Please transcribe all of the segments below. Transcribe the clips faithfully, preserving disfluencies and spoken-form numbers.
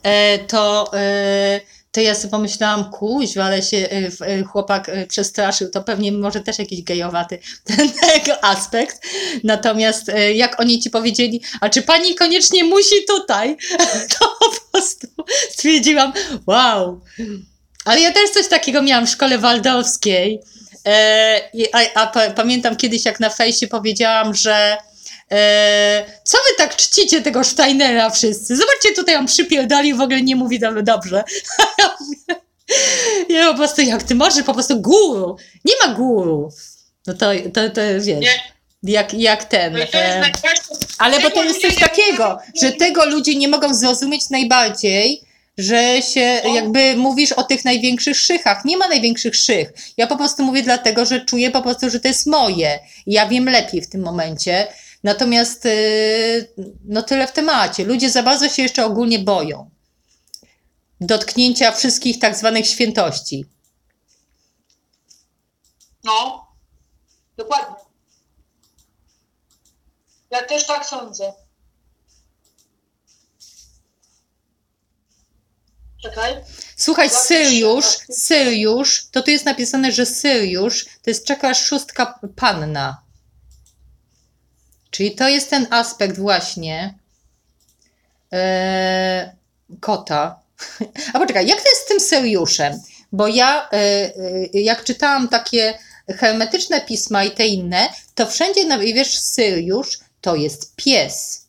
e, to, e, to ja sobie pomyślałam, kuźwa, ale się e, e, chłopak e, przestraszył, to pewnie może też jakiś gejowaty ten jego aspekt. Natomiast e, jak oni ci powiedzieli, a czy pani koniecznie musi tutaj, to po prostu stwierdziłam, wow. Ale ja też coś takiego miałam w szkole waldorfskiej. E, i- a, a pa, pamiętam kiedyś, jak na fejsie powiedziałam, że e, co wy tak czcicie tego Steinera wszyscy? Zobaczcie, tutaj on przypierdolił, w ogóle nie mówi do- dobrze. Ja po prostu, jak ty możesz, po prostu guru. Nie ma guru. No to, to, to wiesz, Nie. jak, jak ten. No i to jest E, najgorsze. ale bo Tego to jest ludzie coś nie takiego, potrafią- że tego ludzie nie mogą zrozumieć najbardziej, że się No. jakby mówisz o tych największych szychach. Nie ma największych szych. Ja po prostu mówię dlatego, że czuję po prostu, że to jest moje. I ja wiem lepiej w tym momencie. Natomiast yy, no tyle w temacie. Ludzie za bardzo się jeszcze ogólnie boją dotknięcia wszystkich tak zwanych świętości. No, dokładnie. Ja też tak sądzę. Czekaj. Słuchaj, Zapisz Syriusz, się. Syriusz, to tu jest napisane, że Syriusz to jest czeka szóstka panna. Czyli to jest ten aspekt właśnie e, kota. A poczekaj, jak to jest z tym Syriuszem? Bo ja, e, e, jak czytałam takie hermetyczne pisma i te inne, to wszędzie, na- wiesz, Syriusz to jest pies.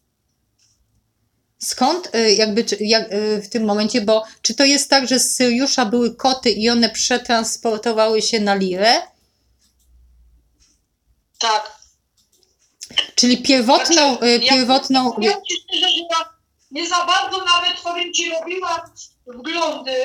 Skąd e, jakby czy- jak, e, w tym momencie, bo czy to jest tak, że z Syriusza były koty i one przetransportowały się na lirę? Tak. Czyli pierwotną, Znaczy, e, ja- pierwotną, Powiem ci szczerze, że ja nie za bardzo nawet powiem ci robiłam wglądy,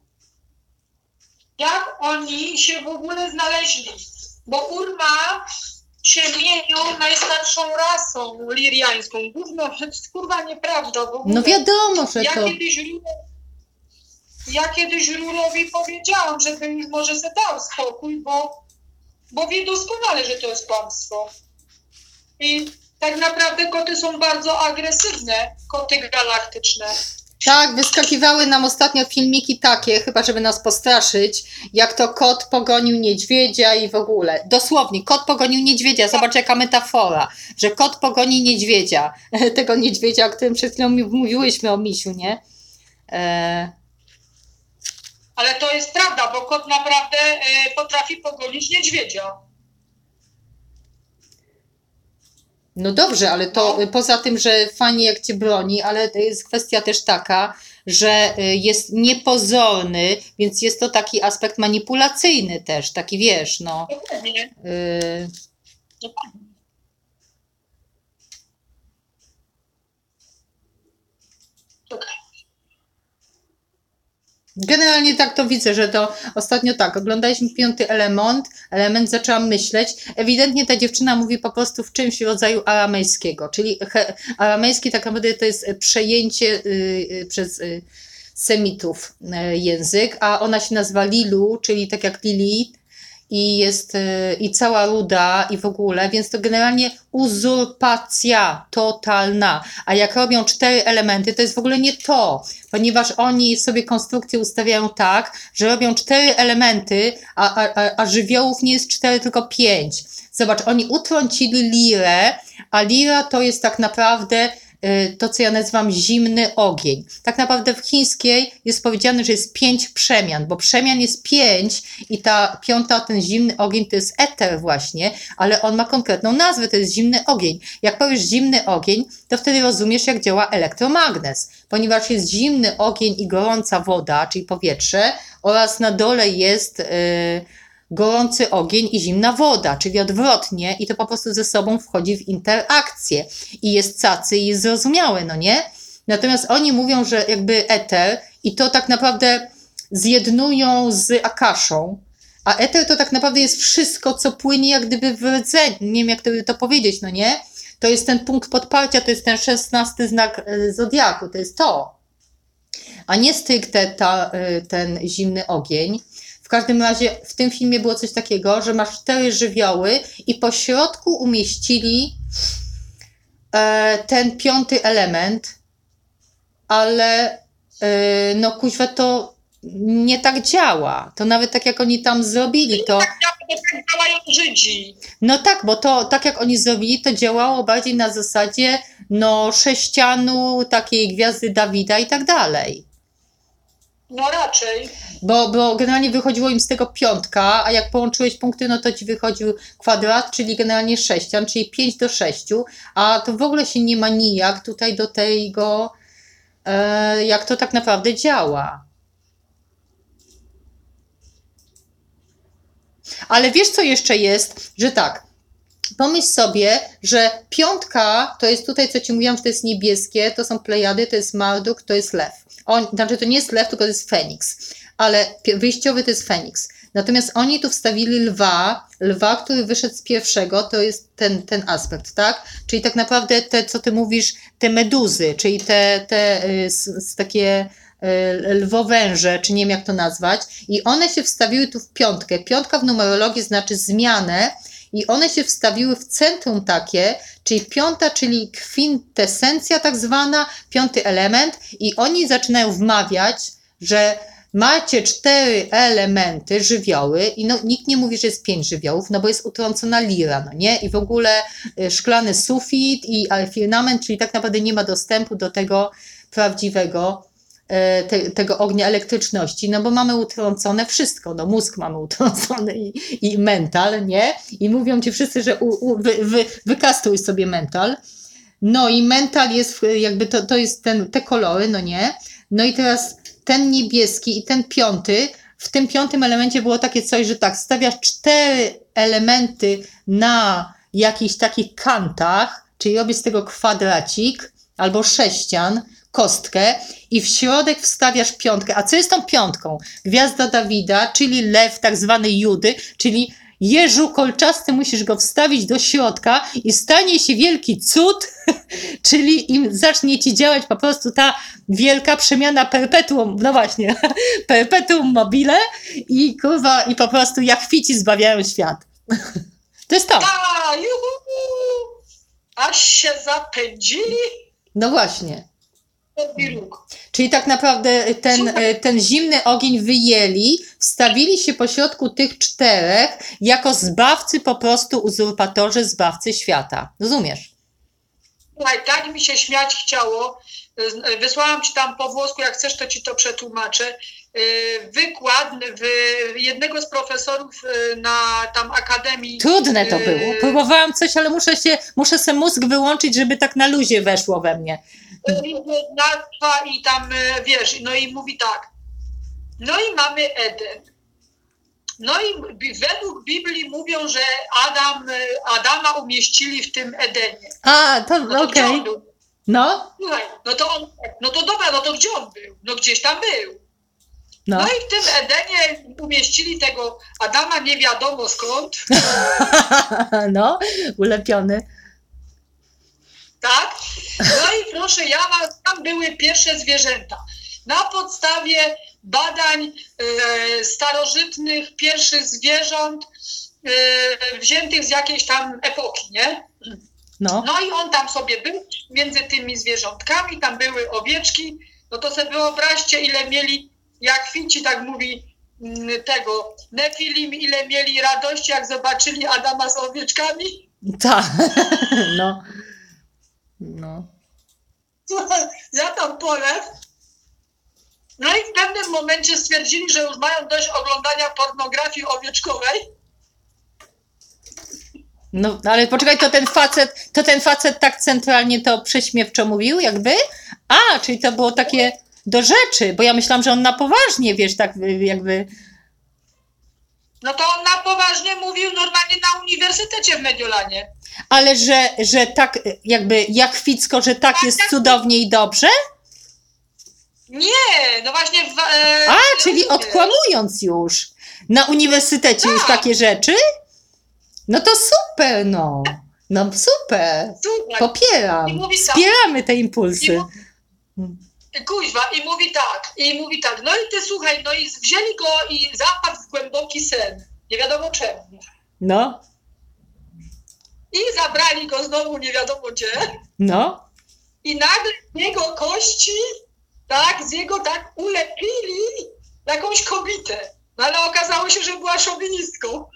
jak oni się w ogóle znaleźli. Bo Urma się mienił najstarszą rasą liriańską. Gówno, to jest kurwa nieprawda w ogóle. no wiadomo, że Ja to... kiedyś, Ruro- ja kiedyś Rurowi powiedziałam, żeby już może se dał spokój, bo, bo wie doskonale, że to jest kłamstwo. I tak naprawdę koty są bardzo agresywne, koty galaktyczne. Tak, wyskakiwały nam ostatnio filmiki takie, chyba żeby nas postraszyć, jak to kot pogonił niedźwiedzia i w ogóle. Dosłownie, kot pogonił niedźwiedzia. Zobacz jaka metafora, że kot pogoni niedźwiedzia. Tego niedźwiedzia, o którym przed chwilą mi- mówiłyśmy o misiu, nie? E, Ale to jest prawda, bo kot naprawdę e, potrafi pogonić niedźwiedzia. no dobrze, ale to No. poza tym, że fajnie jak cię broni, ale to jest kwestia też taka, że y, jest niepozorny, więc jest to taki aspekt manipulacyjny też, taki wiesz, no. Dokładnie. Y, Dokładnie. Okej. Generalnie tak to widzę, że to ostatnio tak, oglądaliśmy piąty element, element zaczęłam myśleć, ewidentnie ta dziewczyna mówi po prostu w czymś rodzaju aramejskiego, czyli he, aramejski tak naprawdę to jest przejęcie y, y, przez y, Semitów y, język, a ona się nazywa Lilu, czyli tak jak Lilith i jest y, i cała ruda i w ogóle, więc to generalnie uzurpacja totalna, a jak robią cztery elementy, to jest w ogóle nie to, ponieważ oni sobie konstrukcję ustawiają tak, że robią cztery elementy, a, a, a, a żywiołów nie jest cztery, tylko pięć. Zobacz, oni utrącili lirę, a lira to jest tak naprawdę y, to, co ja nazywam zimny ogień. Tak naprawdę w chińskiej jest powiedziane, że jest pięć przemian, bo przemian jest pięć i ta piąta, ten zimny ogień to jest eter właśnie, ale on ma konkretną nazwę, to jest zimny ogień. Jak powiesz zimny ogień, to wtedy rozumiesz, jak działa elektromagnes, ponieważ jest zimny ogień i gorąca woda, czyli powietrze, oraz na dole jest y, gorący ogień i zimna woda, czyli odwrotnie i to po prostu ze sobą wchodzi w interakcję i jest cacy i jest zrozumiałe, no nie? Natomiast oni mówią, że jakby eter i to tak naprawdę zjednują z akaszą, a eter to tak naprawdę jest wszystko, co płynie jak gdyby w rdzeniu, nie wiem jak to, to powiedzieć, no nie? To jest ten punkt podparcia, to jest ten szesnasty znak e, zodiaku, to jest to, a nie stricte ta, e, ten zimny ogień. W każdym razie w tym filmie było coś takiego, że masz cztery żywioły i po środku umieścili e, ten piąty element, ale Yy, no kuźwa, to nie tak działa. To nawet tak jak oni tam zrobili, to... Tak jak tak działają Żydzi. No tak, bo to tak jak oni zrobili, to działało bardziej na zasadzie no sześcianu, takiej gwiazdy Dawida i tak dalej. No raczej. Bo, bo generalnie wychodziło im z tego piątka, a jak połączyłeś punkty, no to ci wychodził kwadrat, czyli generalnie sześcian, czyli pięć do sześciu, a to w ogóle się nie ma nijak tutaj do tego, e, jak to tak naprawdę działa. Ale wiesz, co jeszcze jest? Że tak, pomyśl sobie, że piątka to jest tutaj, co ci mówiłam, że to jest niebieskie, to są Plejady, to jest Marduk, to jest Lew. On, znaczy to nie jest Lew, tylko to jest Feniks, ale pi- wyjściowy to jest Feniks. Natomiast oni tu wstawili lwa, lwa, który wyszedł z pierwszego, to jest ten, ten aspekt, tak? Czyli tak naprawdę te, co ty mówisz, te meduzy, czyli te, te y, s, s, takie y, lwowęże, czy nie wiem jak to nazwać, i one się wstawiły tu w piątkę. Piątka w numerologii znaczy zmianę, i one się wstawiły w centrum takie, czyli piąta, czyli kwintesencja tak zwana, piąty element, i oni zaczynają wmawiać, że macie cztery elementy, żywioły, i no, nikt nie mówi, że jest pięć żywiołów, no bo jest utrącona lira, no nie? I w ogóle y, szklany sufit i firmament, czyli tak naprawdę nie ma dostępu do tego prawdziwego Te, tego ognia elektryczności, no bo mamy utrącone wszystko, no mózg mamy utrącony i, i mental, nie? I mówią ci wszyscy, że u, u, wy, wy, wykastruj sobie mental. No i mental jest jakby to, to jest ten, te kolory, no nie? No i teraz ten niebieski i ten piąty, w tym piątym elemencie było takie coś, że tak, stawiasz cztery elementy na jakichś takich kantach, czyli robisz z tego kwadracik albo sześcian, kostkę, i w środek wstawiasz piątkę. A co jest tą piątką? Gwiazda Dawida, czyli lew, tak zwany Judy, czyli jeżu kolczasty, musisz go wstawić do środka i stanie się wielki cud, czyli im zacznie ci działać po prostu ta wielka przemiana perpetuum, no właśnie, perpetuum mobile, i kurwa, i po prostu jachwici zbawiają świat. To jest to. A, juhu! Aż się zapędzili. No właśnie. I róg. Czyli tak naprawdę ten, Super. ten zimny ogień wyjęli, wstawili się pośrodku tych czterech jako zbawcy, po prostu uzurpatorzy, zbawcy świata. Rozumiesz? Słuchaj, tak mi się śmiać chciało. Wysłałam ci tam po włosku, jak chcesz, to ci to przetłumaczę. Wykład w jednego z profesorów na tam akademii. Trudne to było. Próbowałam coś, ale muszę się, muszę sobie mózg wyłączyć, żeby tak na luzie weszło we mnie. Nazwa i tam, wiesz, no i mówi tak. No i mamy Eden. No i bi- według Biblii mówią, że Adam, Adama umieścili w tym Edenie. A, to No to gdzie okej. on był? No, Słuchaj, no to on, no to dobra, no to gdzie on był? No gdzieś tam był. No, no. i w tym Edenie umieścili tego Adama nie wiadomo skąd, No, ulepiony. tak? No i proszę ja, tam były pierwsze zwierzęta. Na podstawie badań e, starożytnych pierwszych zwierząt e, wziętych z jakiejś tam epoki, nie? No, No i on tam sobie był między tymi zwierzątkami, tam były owieczki, no to sobie wyobraźcie, ile mieli, jak Finci tak mówi mm, tego, Nefilim, ile mieli radości, jak zobaczyli Adama z owieczkami. tak. No. No. Słuchaj, ja tam polew. No i w pewnym momencie stwierdzili, że już mają dość oglądania pornografii owieczkowej. No, ale poczekaj, to ten facet, to ten facet tak centralnie to prześmiewczo mówił, jakby? A, czyli to było takie do rzeczy, bo ja myślałam, że on na poważnie, wiesz, tak jakby... No to on na poważnie mówił normalnie na uniwersytecie w Mediolanie. Ale że, że tak jakby jachwicko, że tak jest cudownie i dobrze? Nie, no właśnie... W, e, A, ja czyli mówię. odkłamując już. Na uniwersytecie już Tak. takie rzeczy? No to super, no. No super. Słuchaj, Popieram. I mówi tak. Wspieramy te I impulsy. mu- Kuźwa, i mówi tak, i mówi tak, no i ty słuchaj, no i wzięli go i zapadł w głęboki sen, nie wiadomo czemu. No, I zabrali go znowu nie wiadomo gdzie no. i nagle jego kości tak, z jego tak ulepili jakąś kobietę. No ale okazało się, że była szowinistką.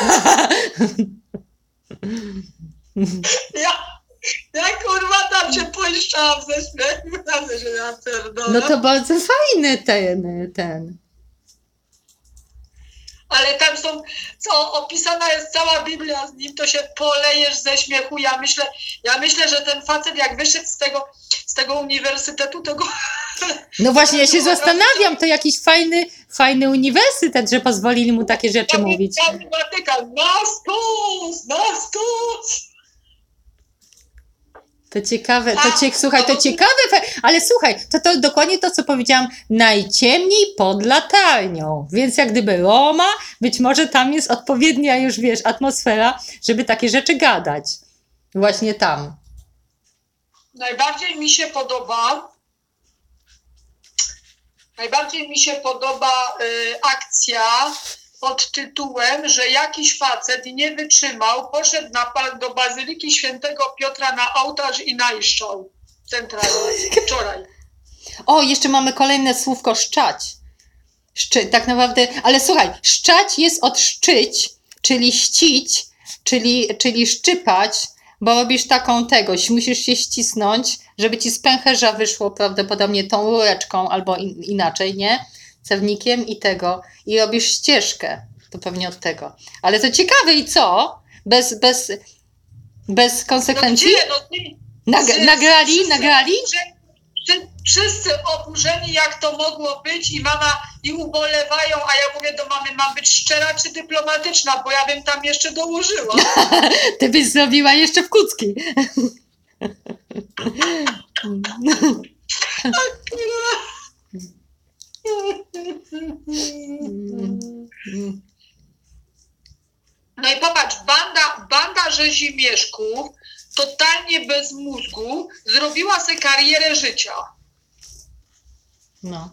Ja, ja kurwa tam się poiszczałam ze śmiechu, naprawdę się ja pierdolę. No to bardzo fajny ten, ten. Ale tam są, co opisana jest cała Biblia z nim, to się polejesz ze śmiechu. Ja myślę, ja myślę, że ten facet jak wyszedł z tego, z tego uniwersytetu, to go... No właśnie, ja się zastanawiam, to jakiś fajny, fajny uniwersytet, że pozwolili mu takie rzeczy mówić. Watykan, na stos, na stos! To ciekawe, to cie, słuchaj, to ciekawe, ale słuchaj, to, to dokładnie to, co powiedziałam, najciemniej pod latarnią, więc jak gdyby Roma, być może tam jest odpowiednia już, wiesz, atmosfera, żeby takie rzeczy gadać. Właśnie tam. Najbardziej mi się podoba, najbardziej mi się podoba y, akcja pod tytułem, że jakiś facet nie wytrzymał, poszedł na, do Bazyliki Świętego Piotra na ołtarz i najszczał centralnie wczoraj. O, jeszcze mamy kolejne słówko szczać. Szczy, tak naprawdę, ale słuchaj, szczać jest od szczyć, czyli ścić, czyli, czyli szczypać, bo robisz taką tegoś, musisz się ścisnąć, żeby ci z pęcherza wyszło prawdopodobnie tą rureczką albo in, inaczej, nie? Cewnikiem i tego. I robisz ścieżkę. To pewnie od tego. Ale to ciekawe i co? Bez, bez, bez konsekwencji? No gdzie? No, Nag, wszyscy, nagrali? wszyscy Nagrali? Oburzeni, wszyscy oburzeni, jak to mogło być i mama, i ubolewają, a ja mówię do mamy, mam być szczera czy dyplomatyczna, bo ja bym tam jeszcze dołożyła. Ty byś zrobiła jeszcze w kucki. No i popatrz, banda, banda rzezimieszków, totalnie bez mózgu, zrobiła sobie karierę życia. No.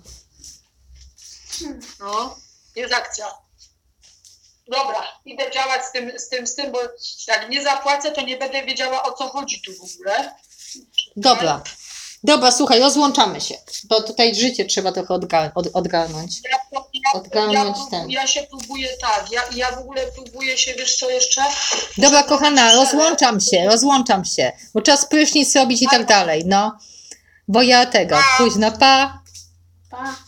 No, jest akcja. Dobra, idę działać z tym, z tym, z tym, bo jak nie zapłacę, to nie będę wiedziała, o co chodzi tu w ogóle. Dobra. Dobra, słuchaj, rozłączamy się, bo tutaj życie trzeba trochę odgar- od, odgarnąć. Ja, ja, Odgarnąć ja, ten. ja się próbuję tak, ja, ja w ogóle próbuję się, wiesz co jeszcze? Dobra, kochana, rozłączam się, rozłączam się, bo czas prysznic robić i tak dalej, no. Bo ja tego, późno, pa. Pa.